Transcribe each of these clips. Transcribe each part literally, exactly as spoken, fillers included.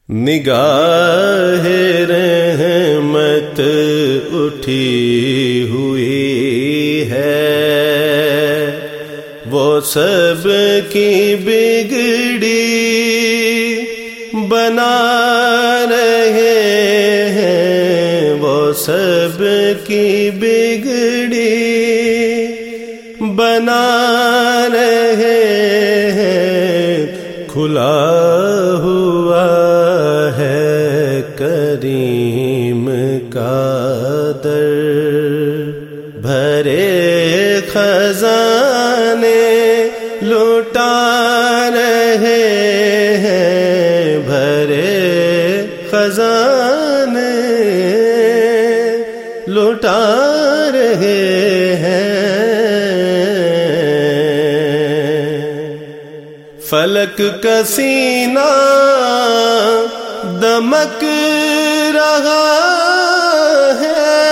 نگاہ رحمت اٹھی ہوئی ہے، وہ سب کی بگڑی بنا رہے ہیں، وہ سب کی بگڑی بنا رہے ہیں، کھلا ہوا ہے کریم کا در، بھرے خزانے لوٹا رہے ہیں، بھرے خزانے لوٹا رہے ہیں۔ فلک کا سینہ دمک رہا ہے،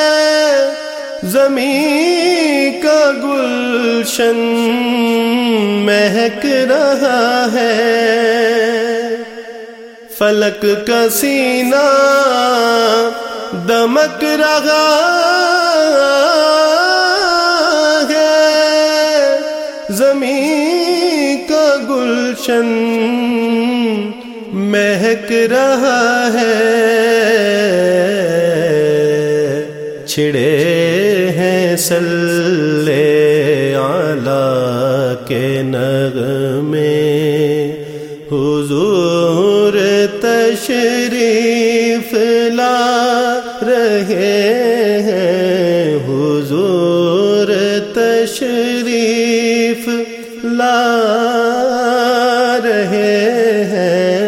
زمین کا گلشن مہک رہا ہے، فلک کا سینہ دمک رہا ہے، زمین کا گلشن مہک رہا ہے، چھڑے ہیں صلی اعلیٰ کے نغمے، حضور تشریف لا رہے ہیں، حضور تشریف لا رہے ہیں۔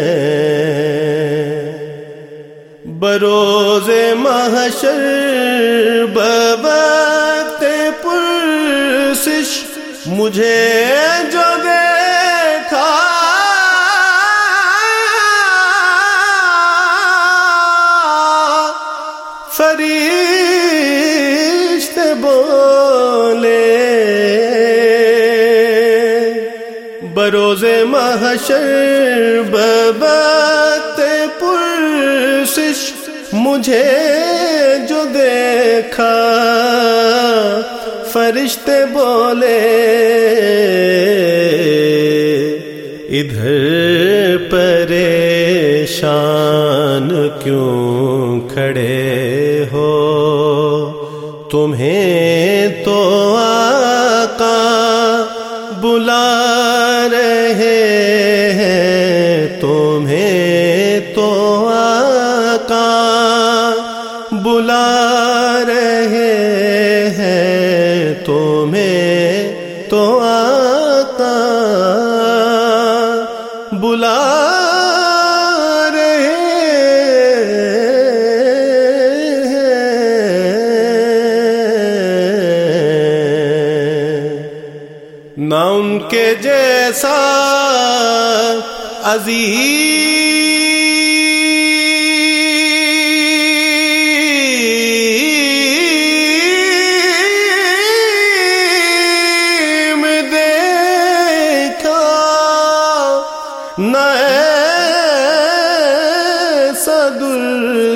بروز محشر بوقت پرسش مجھے جو دیکھا، فرشتے بولے، بروز محشر بوقت پرسش مجھے جو دیکھا، فرشتے بولے ادھر پریشان کیوں کھڑے ہو، تمہیں تو آقا بلا رہے ہیں، تمہیں تو آقا بلا رہے ہیں، تمہیں تو آقا بلا رہے ہیں، نہ ان کے جیسا عظیم دیکھا، نہ ایسا در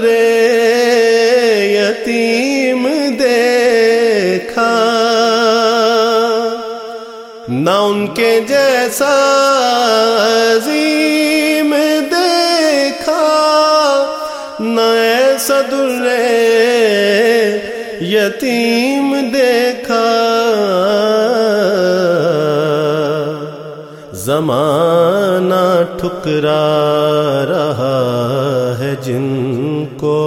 یتیم دیکھا، نہ ان کے جیسا عظیم دیکھا، نہ ایسا در یتیم دیکھا، زمانہ ٹھکرا رہا ہے جن کو،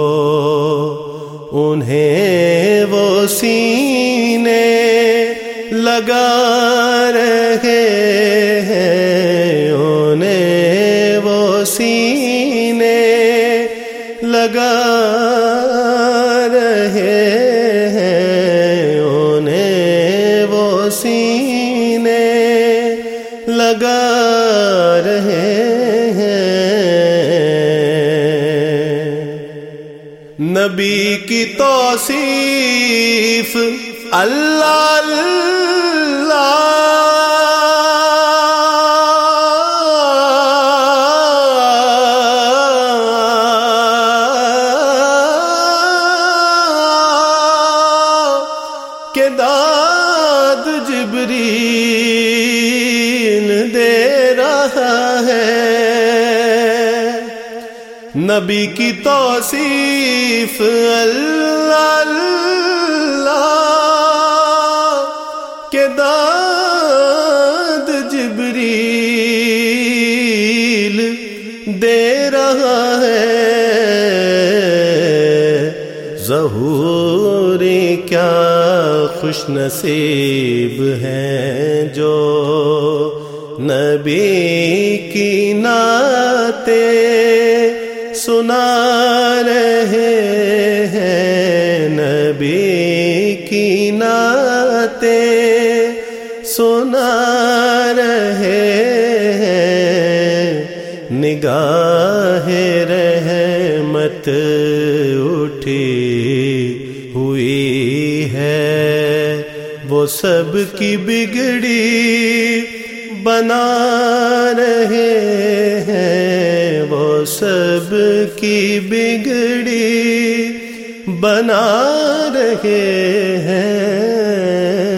انہیں وہ سینے لگا رہے ہیں، انہیں وہ سینے لگا رہے ہیں، انہیں وہ سینے لگا رہے ہیں۔ نبی کی توصیف اللہ اللہ، نبی کی توصیف اللہ اللہ کے داد جبریل دے رہا ہے، ظہور کیا خوش نصیب ہیں جو نبی کی نعتیں سنا رہے ہیں، نبی کی نعتیں سنا رہے ہیں، نگاہ رحمت اٹھی ہوئی ہے، وہ سب کی بگڑی بنا رہے ہیں، وہ سب کی بگڑی بنا رہے ہیں۔